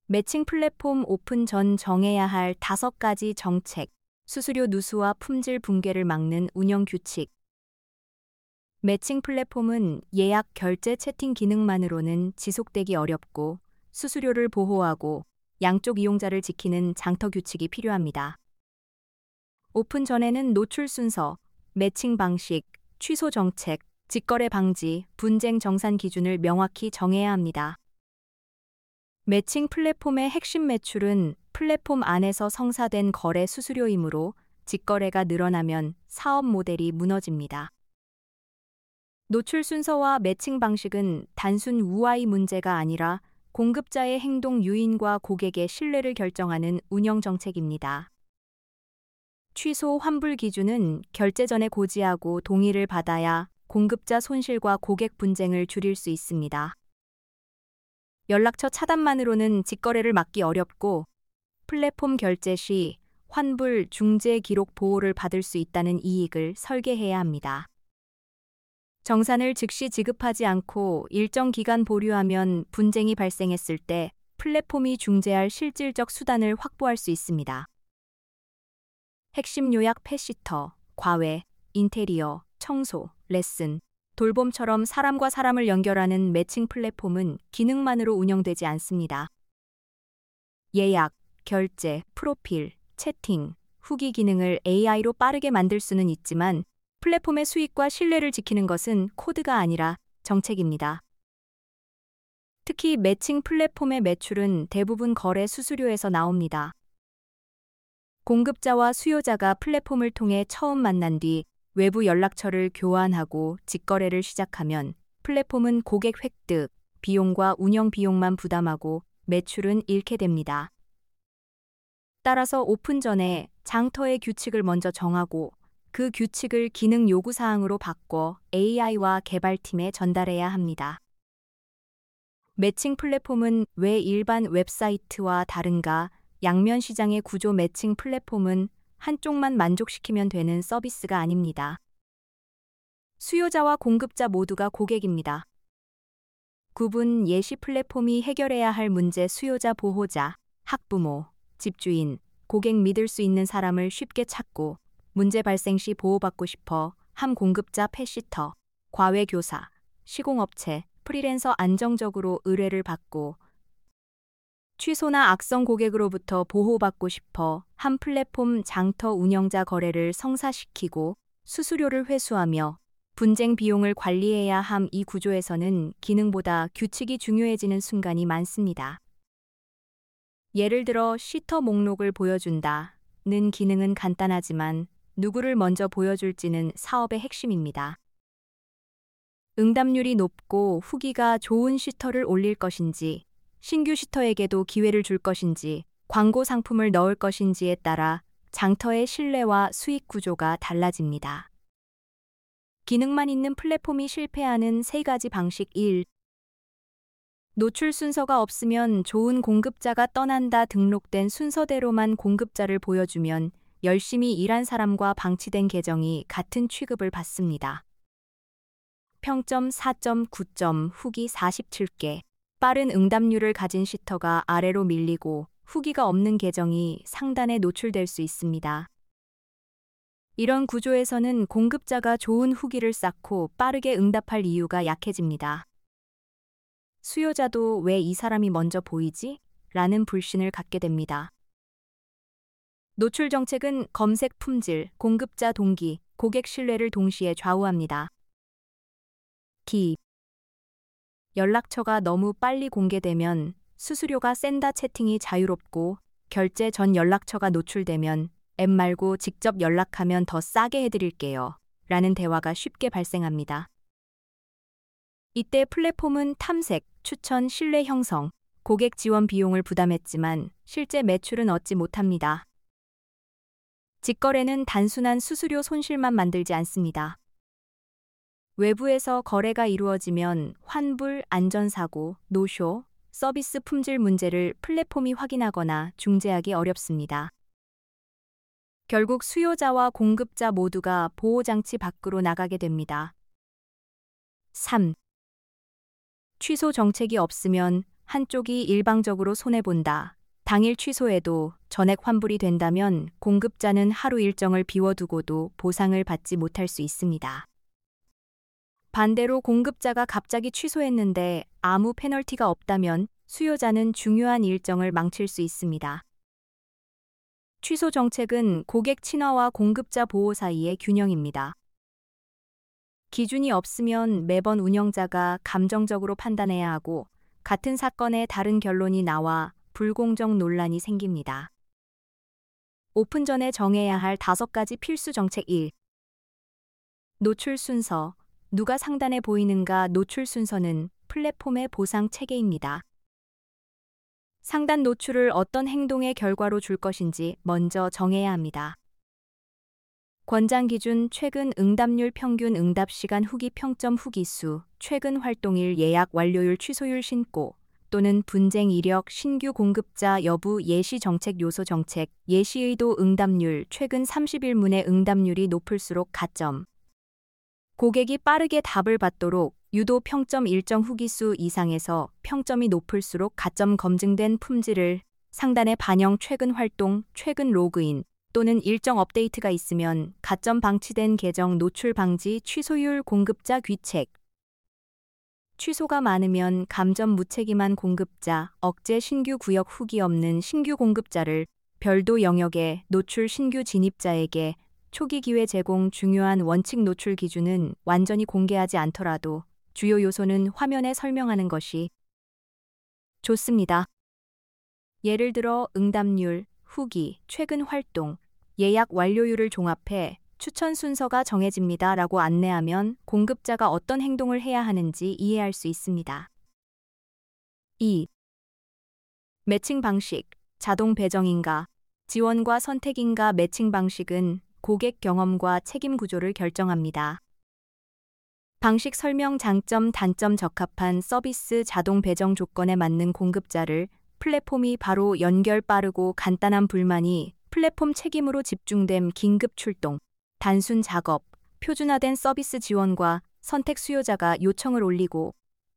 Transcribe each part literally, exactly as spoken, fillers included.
매칭 플랫폼 오픈 전 정해야 할 다섯 가지 정책, 수수료 누수와 품질 붕괴를 막는 운영 규칙. 매칭 플랫폼은 예약 결제 채팅 기능만으로는 지속되기 어렵고 수수료를 보호하고 양쪽 이용자를 지키는 장터 규칙이 필요합니다. 오픈 전에는 노출 순서, 매칭 방식, 취소 정책, 직거래 방지, 분쟁 정산 기준을 명확히 정해야 합니다. 매칭 플랫폼의 핵심 매출은 플랫폼 안에서 성사된 거래 수수료이므로 직거래가 늘어나면 사업 모델이 무너집니다. 노출 순서와 매칭 방식은 단순 유아이 문제가 아니라 공급자의 행동 유인과 고객의 신뢰를 결정하는 운영 정책입니다. 취소 환불 기준은 결제 전에 고지하고 동의를 받아야 공급자 손실과 고객 분쟁을 줄일 수 있습니다. 연락처 차단만으로는 직거래를 막기 어렵고 플랫폼 결제 시 환불 중재 기록 보호를 받을 수 있다는 이익을 설계해야 합니다. 정산을 즉시 지급하지 않고 일정 기간 보류하면 분쟁이 발생했을 때 플랫폼이 중재할 실질적 수단을 확보할 수 있습니다. 핵심 요약 펫시터, 과외, 인테리어, 청소, 레슨, 돌봄처럼 사람과 사람을 연결하는 매칭 플랫폼은 기능만으로 운영되지 않습니다. 예약, 결제, 프로필, 채팅, 후기 기능을 에이아이로 빠르게 만들 수는 있지만 플랫폼의 수익과 신뢰를 지키는 것은 코드가 아니라 정책입니다. 특히 매칭 플랫폼의 매출은 대부분 거래 수수료에서 나옵니다. 공급자와 수요자가 플랫폼을 통해 처음 만난 뒤 외부 연락처를 교환하고 직거래를 시작하면 플랫폼은 고객 획득, 비용과 운영 비용만 부담하고 매출은 잃게 됩니다. 따라서 오픈 전에 장터의 규칙을 먼저 정하고 그 규칙을 기능 요구사항으로 바꿔 에이아이와 개발팀에 전달해야 합니다. 매칭 플랫폼은 왜 일반 웹사이트와 다른가? 양면 시장의 구조 매칭 플랫폼은 한쪽만 만족시키면 되는 서비스가 아닙니다. 수요자와 공급자 모두가 고객입니다. 구분 예시 플랫폼이 해결해야 할 문제 수요자 보호자, 학부모, 집주인, 고객 믿을 수 있는 사람을 쉽게 찾고 문제 발생 시 보호받고 싶어 함 공급자 펫시터, 과외 교사, 시공업체, 프리랜서 안정적으로 의뢰를 받고 취소나 악성 고객으로부터 보호받고 싶어 한 플랫폼 장터 운영자 거래를 성사시키고 수수료를 회수하며 분쟁 비용을 관리해야 함. 이 구조에서는 기능보다 규칙이 중요해지는 순간이 많습니다. 예를 들어 시터 목록을 보여준다는 기능은 간단하지만 누구를 먼저 보여줄지는 사업의 핵심입니다. 응답률이 높고 후기가 좋은 시터를 올릴 것인지, 신규 시터에게도 기회를 줄 것인지, 광고 상품을 넣을 것인지에 따라 장터의 신뢰와 수익 구조가 달라집니다. 기능만 있는 플랫폼이 실패하는 세 가지 방식. 일. 노출 순서가 없으면 좋은 공급자가 떠난다. 등록된 순서대로만 공급자를 보여주면 열심히 일한 사람과 방치된 계정이 같은 취급을 받습니다. 평점 사 점 구 점, 후기 사십칠 개. 빠른 응답률을 가진 시터가 아래로 밀리고 후기가 없는 계정이 상단에 노출될 수 있습니다. 이런 구조에서는 공급자가 좋은 후기를 쌓고 빠르게 응답할 이유가 약해집니다. 수요자도 왜 이 사람이 먼저 보이지? 라는 불신을 갖게 됩니다. 노출 정책은 검색 품질, 공급자 동기, 고객 신뢰를 동시에 좌우합니다. 기. 연락처가 너무 빨리 공개되면 수수료가 센다. 채팅이 자유롭고 결제 전 연락처가 노출되면 앱 말고 직접 연락하면 더 싸게 해드릴게요. 라는 대화가 쉽게 발생합니다. 이때 플랫폼은 탐색, 추천, 신뢰 형성, 고객 지원 비용을 부담했지만 실제 매출은 얻지 못합니다. 직거래는 단순한 수수료 손실만 만들지 않습니다. 외부에서 거래가 이루어지면 환불, 안전사고, 노쇼, 서비스 품질 문제를 플랫폼이 확인하거나 중재하기 어렵습니다. 결국 수요자와 공급자 모두가 보호장치 밖으로 나가게 됩니다. 삼. 취소 정책이 없으면 한쪽이 일방적으로 손해본다. 당일 취소해도 전액 환불이 된다면 공급자는 하루 일정을 비워두고도 보상을 받지 못할 수 있습니다. 반대로 공급자가 갑자기 취소했는데 아무 페널티가 없다면 수요자는 중요한 일정을 망칠 수 있습니다. 취소 정책은 고객 친화와 공급자 보호 사이의 균형입니다. 기준이 없으면 매번 운영자가 감정적으로 판단해야 하고 같은 사건에 다른 결론이 나와 불공정 논란이 생깁니다. 오픈 전에 정해야 할 다섯 가지 필수 정책. 일. 노출 순서. 누가 상단에 보이는가. 노출 순서는 플랫폼의 보상 체계입니다. 상단 노출을 어떤 행동의 결과로 줄 것인지 먼저 정해야 합니다. 권장 기준 최근 응답률 평균 응답 시간 후기 평점 후기 수 최근 활동일 예약 완료율 취소율 신고 또는 분쟁 이력 신규 공급자 여부 예시 정책 요소 정책 예시 의도 응답률 최근 삼십 일 문의 응답률이 높을수록 가점 고객이 빠르게 답을 받도록 유도 평점 일정 후기수 이상에서 평점이 높을수록 가점 검증된 품질을 상단에 반영 최근 활동 최근 로그인 또는 일정 업데이트가 있으면 가점 방치된 계정 노출 방지 취소율 공급자 귀책 취소가 많으면 감점 무책임한 공급자 억제 신규 구역 후기 없는 신규 공급자를 별도 영역에 노출 신규 진입자에게 초기 기회 제공 중요한 원칙 노출 기준은 완전히 공개하지 않더라도 주요 요소는 화면에 설명하는 것이 좋습니다. 예를 들어 응답률, 후기, 최근 활동, 예약 완료율을 종합해 추천 순서가 정해집니다 라고 안내하면 공급자가 어떤 행동을 해야 하는지 이해할 수 있습니다. 이. 매칭 방식, 자동 배정인가, 지원과 선택인가. 매칭 방식은 고객 경험과 책임 구조를 결정합니다. 방식 설명 장점 단점 적합한 서비스 자동 배정 조건에 맞는 공급자를 플랫폼이 바로 연결 빠르고 간단한 불만이 플랫폼 책임으로 집중됨 긴급 출동, 단순 작업, 표준화된 서비스 지원과 선택 수요자가 요청을 올리고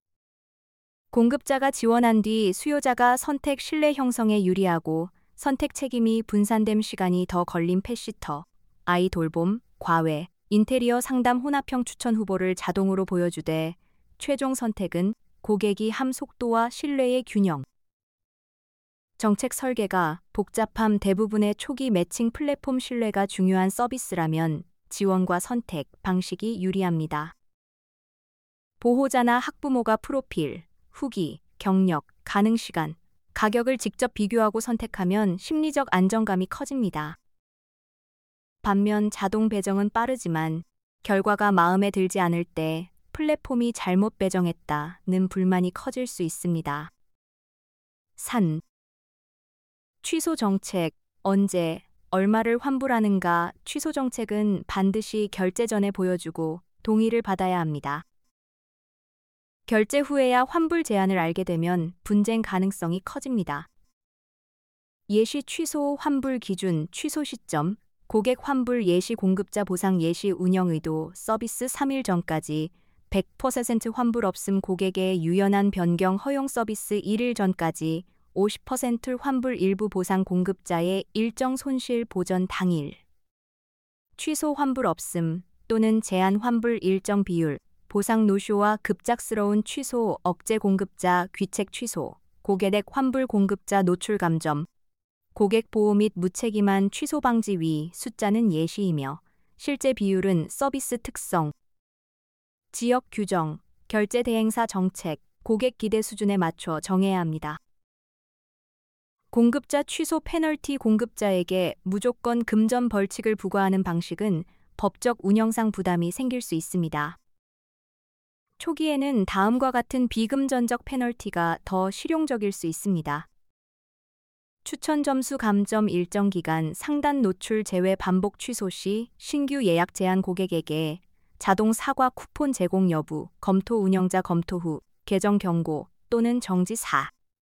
공급자가 지원한 뒤 수요자가 선택 신뢰 형성에 유리하고 선택 책임이 분산됨 시간이 더 걸린 펫시터, 아이 돌봄, 과외, 인테리어 상담 혼합형 추천 후보를 자동으로 보여주되 최종 선택은 고객이 함 속도와 신뢰의 균형. 정책 설계가 복잡함 대부분의 초기 매칭 플랫폼 신뢰가 중요한 서비스라면 지원과 선택 방식이 유리합니다. 보호자나 학부모가 프로필, 후기, 경력, 가능 시간, 가격을 직접 비교하고 선택하면 심리적 안정감이 커집니다. 반면 자동 배정은 빠르지만 결과가 마음에 들지 않을 때 플랫폼이 잘못 배정했다는 불만이 커질 수 있습니다. 삼. 취소 정책, 언제, 얼마를 환불하는가. 취소 정책은 반드시 결제 전에 보여주고 동의를 받아야 합니다. 결제 후에야 환불 제한을 알게 되면 분쟁 가능성이 커집니다. 예시 취소 환불 기준, 취소 시점, 고객 환불 예시 공급자 보상 예시 운영 의도 서비스 삼 일 전까지 백 퍼센트 환불 없음 고객의 유연한 변경 허용 서비스 일 일 전까지 오십 퍼센트 환불 일부 보상 공급자의 일정 손실 보전 당일 취소 환불 없음 또는 제한 환불 일정 비율 보상 노쇼와 급작스러운 취소 억제 공급자 귀책 취소 고객액 환불 공급자 노출 감점 고객 보호 및 무책임한 취소 방지 위 숫자는 예시이며 실제 비율은 서비스 특성, 지역 규정, 결제 대행사 정책, 고객 기대 수준에 맞춰 정해야 합니다. 공급자 취소 페널티 공급자에게 무조건 금전 벌칙을 부과하는 방식은 법적 운영상 부담이 생길 수 있습니다. 초기에는 다음과 같은 비금전적 페널티가 더 실용적일 수 있습니다. 추천 점수 감점 일정 기간 상단 노출 제외 반복 취소 시 신규 예약 제한 고객에게 자동 사과 쿠폰 제공 여부, 검토 운영자 검토 후 계정 경고 또는 정지 사.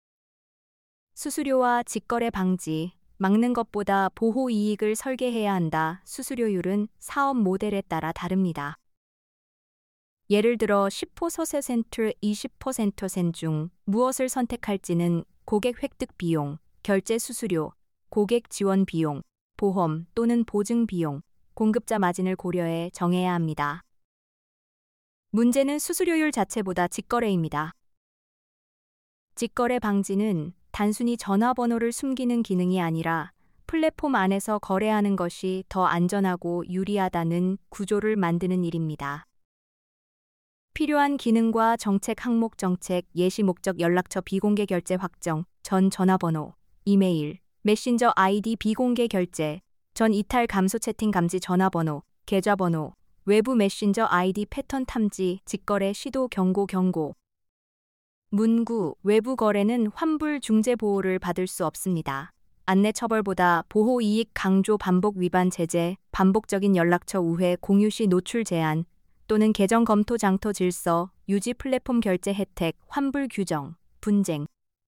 수수료와 직거래 방지, 막는 것보다 보호 이익을 설계해야 한다. 수수료율은 사업 모델에 따라 다릅니다. 예를 들어 십 퍼센트, 이십 퍼센트 센 중 무엇을 선택할지는 고객 획득 비용, 결제 수수료, 고객 지원 비용, 보험 또는 보증 비용, 공급자 마진을 고려해 정해야 합니다. 문제는 수수료율 자체보다 직거래입니다. 직거래 방지는 단순히 전화번호를 숨기는 기능이 아니라 플랫폼 안에서 거래하는 것이 더 안전하고 유리하다는 구조를 만드는 일입니다. 필요한 기능과 정책 항목 정책, 예시 목적 연락처 비공개 결제 확정, 전 전화번호, 이메일, 메신저 아이디 비공개 결제, 전 이탈 감소 채팅 감지 전화번호, 계좌번호, 외부 메신저 아이디 패턴 탐지, 직거래 시도 경고 경고. 문구, 외부 거래는 환불 중재 보호를 받을 수 없습니다. 안내 처벌보다 보호 이익 강조 반복 위반 제재, 반복적인 연락처 우회 공유 시 노출 제한 또는 계정 검토 장터 질서, 유지 플랫폼 결제 혜택, 환불 규정, 분쟁.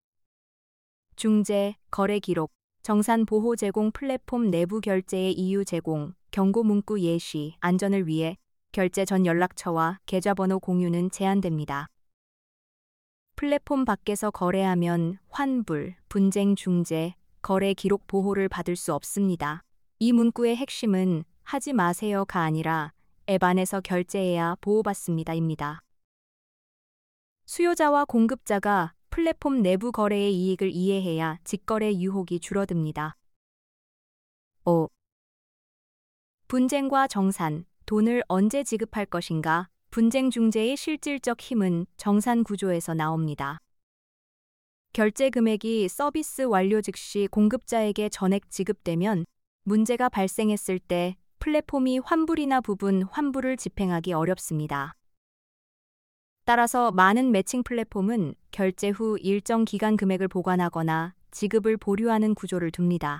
중재, 거래 기록, 정산 보호 제공 플랫폼 내부 결제의 이유 제공, 경고 문구 예시, 안전을 위해 결제 전 연락처와 계좌번호 공유는 제한됩니다. 플랫폼 밖에서 거래하면 환불, 분쟁 중재, 거래 기록 보호를 받을 수 없습니다. 이 문구의 핵심은 하지 마세요가 아니라 앱 안에서 결제해야 보호받습니다입니다. 수요자와 공급자가 플랫폼 내부 거래의 이익을 이해해야 직거래 유혹이 줄어듭니다. 오. 분쟁과 정산, 돈을 언제 지급할 것인가? 분쟁 중재의 실질적 힘은 정산 구조에서 나옵니다. 결제 금액이 서비스 완료 즉시 공급자에게 전액 지급되면 문제가 발생했을 때 플랫폼이 환불이나 부분 환불을 집행하기 어렵습니다. 따라서 많은 매칭 플랫폼은 결제 후 일정 기간 금액을 보관하거나 지급을 보류하는 구조를 둡니다.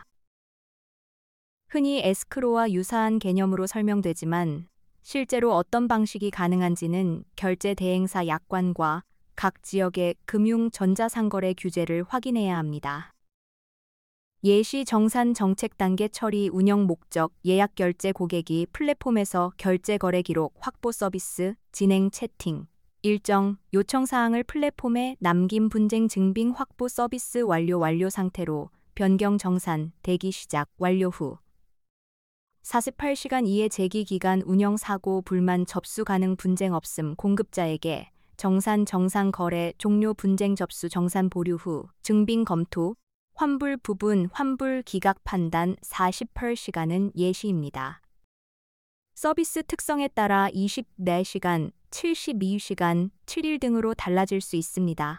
흔히 에스크로와 유사한 개념으로 설명되지만 실제로 어떤 방식이 가능한지는 결제 대행사 약관과 각 지역의 금융 전자상거래 규제를 확인해야 합니다. 예시 정산 정책 단계 처리 운영 목적 예약 결제 고객이 플랫폼에서 결제 거래 기록 확보 서비스 진행 채팅 일정 요청 사항을 플랫폼에 남김 분쟁 증빙 확보 서비스 완료 완료 상태로 변경 정산 대기 시작 완료 후 사십팔 시간 이내 제기 기간 운영 사고 불만 접수 가능 분쟁 없음 공급자에게 정산 정상 거래 종료 분쟁 접수 정산 보류 후 증빙 검토 환불 부분 환불 기각 판단 사십팔 시간은 예시입니다. 서비스 특성에 따라 이십사 시간, 칠십이 시간, 칠 일 등으로 달라질 수 있습니다.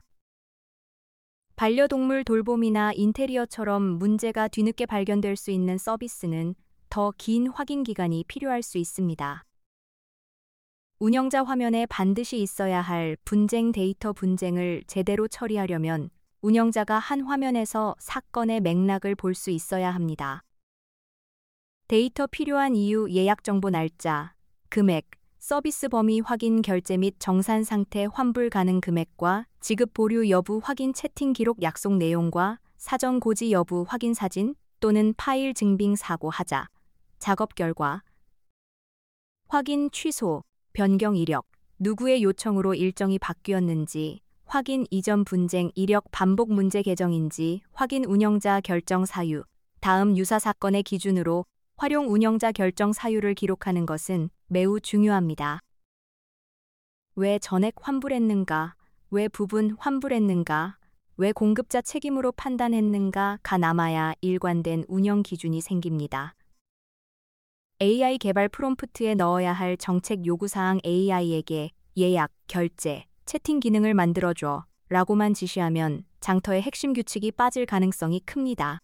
반려동물 돌봄이나 인테리어처럼 문제가 뒤늦게 발견될 수 있는 서비스는 더 긴 확인 기간이 필요할 수 있습니다. 운영자 화면에 반드시 있어야 할 분쟁 데이터 분쟁을 제대로 처리하려면 운영자가 한 화면에서 사건의 맥락을 볼 수 있어야 합니다. 데이터 필요한 이유 예약 정보 날짜, 금액, 서비스 범위 확인 결제 및 정산 상태 환불 가능 금액과 지급 보류 여부 확인 채팅 기록 약속 내용과 사전 고지 여부 확인 사진 또는 파일 증빙 사고 하자, 작업 결과, 확인 취소, 변경 이력, 누구의 요청으로 일정이 바뀌었는지, 확인 이전 분쟁 이력 반복 문제 계정인지, 확인 운영자 결정 사유, 다음 유사 사건의 기준으로 활용 운영자 결정 사유를 기록하는 것은 매우 중요합니다. 왜 전액 환불했는가, 왜 부분 환불했는가, 왜 공급자 책임으로 판단했는가가 남아야 일관된 운영 기준이 생깁니다. 에이아이 개발 프롬프트에 넣어야 할 정책 요구사항 에이아이에게 예약, 결제, 채팅 기능을 만들어줘 라고만 지시하면 장터의 핵심 규칙이 빠질 가능성이 큽니다.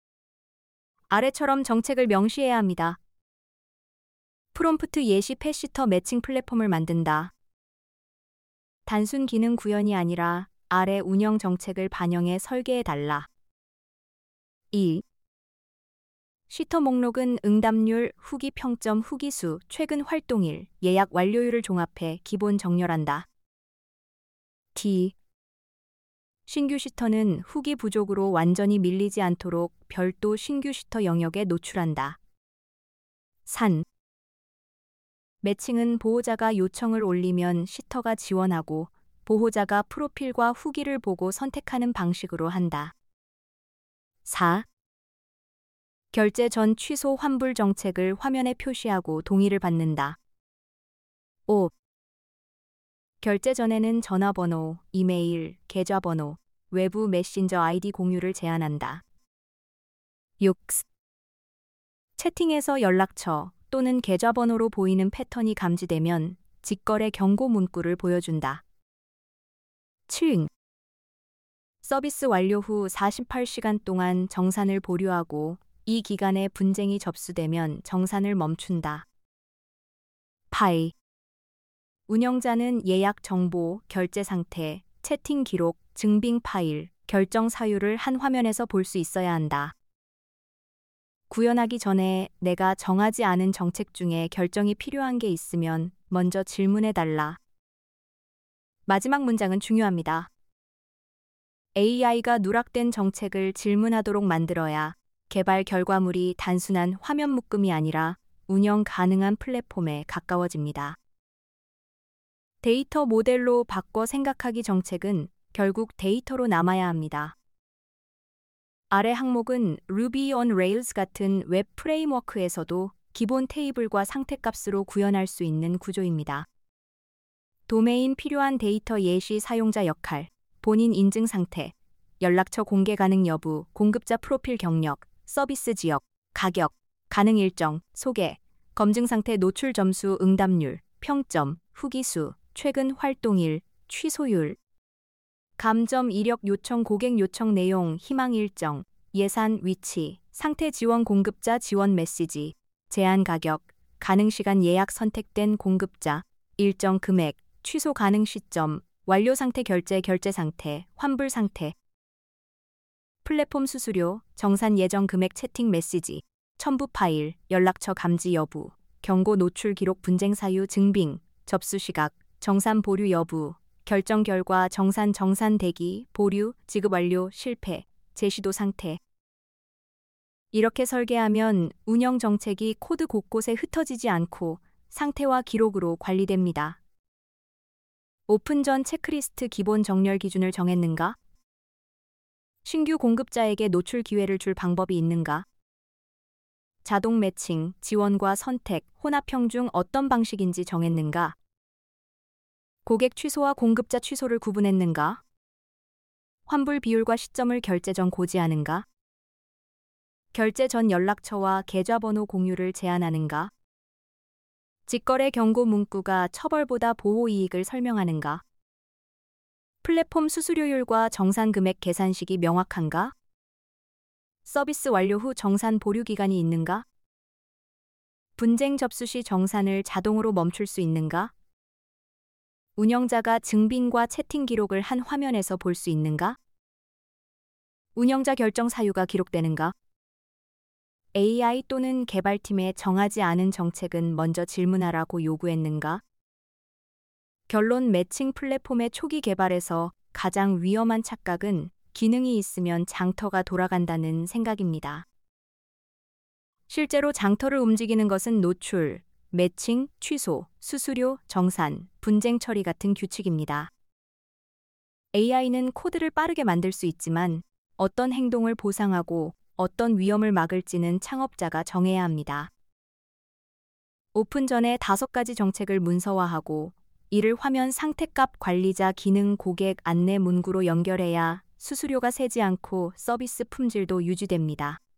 아래처럼 정책을 명시해야 합니다. 프롬프트 예시 패시터 매칭 플랫폼을 만든다. 단순 기능 구현이 아니라 아래 운영 정책을 반영해 설계해달라. 이. 시터 목록은 응답률, 후기 평점, 후기 수, 최근 활동일, 예약 완료율을 종합해 기본 정렬한다. T. 신규 시터는 후기 부족으로 완전히 밀리지 않도록 별도 신규 시터 영역에 노출한다. 산. 매칭은 보호자가 요청을 올리면 시터가 지원하고 보호자가 프로필과 후기를 보고 선택하는 방식으로 한다. 사. 결제 전 취소 환불 정책을 화면에 표시하고 동의를 받는다. 오. 결제 전에는 전화번호, 이메일, 계좌번호, 외부 메신저 아이디 공유를 제한한다. 육. 채팅에서 연락처 또는 계좌번호로 보이는 패턴이 감지되면 직거래 경고 문구를 보여준다. 칠. 서비스 완료 후 사십팔 시간 동안 정산을 보류하고 이 기간에 분쟁이 접수되면 정산을 멈춘다. 팔. 운영자는 예약 정보, 결제 상태, 채팅 기록, 증빙 파일, 결정 사유를 한 화면에서 볼 수 있어야 한다. 구현하기 전에 내가 정하지 않은 정책 중에 결정이 필요한 게 있으면 먼저 질문해달라. 마지막 문장은 중요합니다. 에이아이가 누락된 정책을 질문하도록 만들어야 개발 결과물이 단순한 화면 묶음이 아니라 운영 가능한 플랫폼에 가까워집니다. 데이터 모델로 바꿔 생각하기 정책은 결국 데이터로 남아야 합니다. 아래 항목은 Ruby on Rails 같은 웹 프레임워크에서도 기본 테이블과 상태값으로 구현할 수 있는 구조입니다. 도메인 필요한 데이터 예시 사용자 역할, 본인 인증 상태, 연락처 공개 가능 여부, 공급자 프로필 경력, 서비스 지역, 가격, 가능 일정, 소개, 검증 상태 노출 점수 응답률, 평점, 후기 수, 최근 활동일, 취소율, 감점 이력 요청 고객 요청 내용 희망 일정, 예산 위치, 상태 지원 공급자 지원 메시지, 제한 가격, 가능 시간 예약 선택된 공급자, 일정 금액, 취소 가능 시점, 완료 상태 결제 결제 상태, 환불 상태, 플랫폼 수수료, 정산 예정 금액 채팅 메시지, 첨부 파일, 연락처 감지 여부, 경고 노출 기록 분쟁 사유 증빙, 접수 시각, 정산 보류 여부, 결정 결과 정산 정산 대기, 보류, 지급 완료, 실패, 제시도 상태. 이렇게 설계하면 운영 정책이 코드 곳곳에 흩어지지 않고 상태와 기록으로 관리됩니다. 오픈 전 체크리스트 기본 정렬 기준을 정했는가? 신규 공급자에게 노출 기회를 줄 방법이 있는가? 자동 매칭, 지원과 선택, 혼합형 중 어떤 방식인지 정했는가? 고객 취소와 공급자 취소를 구분했는가? 환불 비율과 시점을 결제 전 고지하는가? 결제 전 연락처와 계좌번호 공유를 제한하는가? 직거래 경고 문구가 처벌보다 보호 이익을 설명하는가? 플랫폼 수수료율과 정산 금액 계산식이 명확한가? 서비스 완료 후 정산 보류 기간이 있는가? 분쟁 접수 시 정산을 자동으로 멈출 수 있는가? 운영자가 증빙과 채팅 기록을 한 화면에서 볼 수 있는가? 운영자 결정 사유가 기록되는가? 에이아이 또는 개발팀에 정하지 않은 정책은 먼저 질문하라고 요구했는가? 결론 매칭 플랫폼의 초기 개발에서 가장 위험한 착각은 기능이 있으면 장터가 돌아간다는 생각입니다. 실제로 장터를 움직이는 것은 노출, 매칭, 취소, 수수료, 정산, 분쟁 처리 같은 규칙입니다. 에이아이는 코드를 빠르게 만들 수 있지만 어떤 행동을 보상하고 어떤 위험을 막을지는 창업자가 정해야 합니다. 오픈 전에 다섯 가지 정책을 문서화하고 이를 화면 상태값 관리자 기능 고객 안내 문구로 연결해야 수수료가 새지 않고 서비스 품질도 유지됩니다.